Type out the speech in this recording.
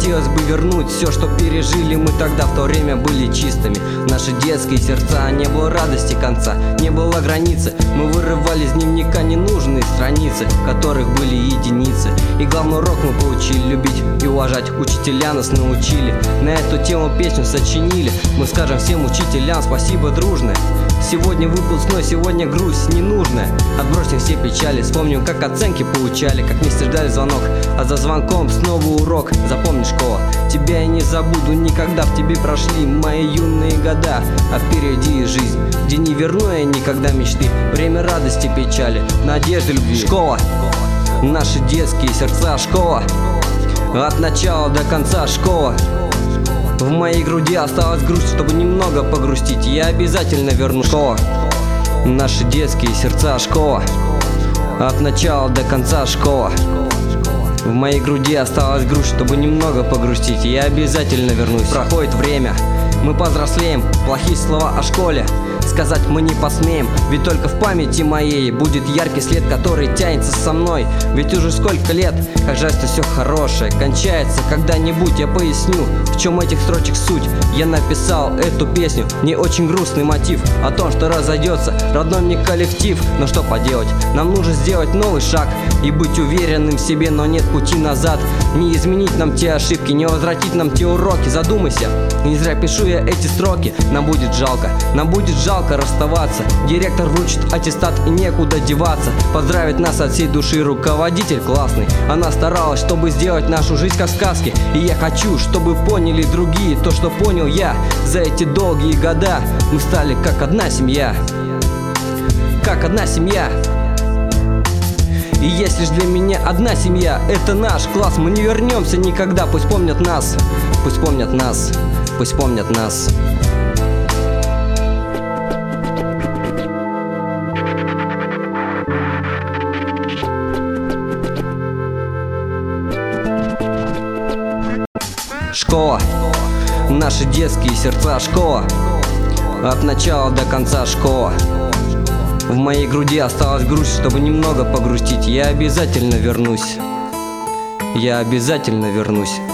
хотелось бы вернуть все, что пережили мы тогда. В то время были чистыми наши детские сердца. Не было радости конца, не было границы. Мы вырывали из дневника ненужные страницы, в которых были единицы. И главный урок мы получили: любить и уважать. Учителя нас научили, на эту тему песню сочинили. Мы скажем всем учителям спасибо дружное. Сегодня выпускной, сегодня грусть ненужная. Отбросим все печали, вспомним, как оценки получали, как вместе ждали звонок, а за звонком снова урок. Запомни, школа, тебя я не забуду никогда. В тебе прошли мои юные года, а впереди жизнь, где не верну я никогда мечты. Время радости, печали, надежды, любви. Школа, наши детские сердца. Школа, от начала до конца. Школа, в моей груди осталась грусть, чтобы немного погрустить. Я обязательно верну. Школа, наши детские сердца. Школа, от начала до конца. Школа, в моей груди осталась грусть, чтобы немного погрустить. Я обязательно вернусь. Проходит время, мы повзрослеем. Плохие слова о школе сказать мы не посмеем, ведь только в памяти моей будет яркий след, который тянется со мной. Ведь уже сколько лет, как жаль, что все хорошее кончается когда-нибудь. Я поясню, в чем этих строчек суть. Я написал эту песню, не очень грустный мотив о том, что разойдется родной мне коллектив. Но что поделать, нам нужно сделать новый шаг и быть уверенным в себе, но нет пути назад. Не изменить нам те ошибки, не возвратить нам те уроки. Задумайся, не зря пишу я эти строки. Нам будет жалко расставаться. Директор вручит аттестат и некуда деваться. Поздравит нас от всей души руководитель классный. Она старалась, чтобы сделать нашу жизнь как сказки. И я хочу, чтобы поняли другие то, что понял я. За эти долгие года мы стали как одна семья. Как одна семья. И есть лишь для меня одна семья, это наш класс. Мы не вернемся никогда, пусть помнят нас. Пусть помнят нас, пусть помнят нас. Школа, наши детские сердца. Школа, от начала до конца. Школа, в моей груди осталась грусть, чтобы немного погрустить. Я обязательно вернусь. Я обязательно вернусь.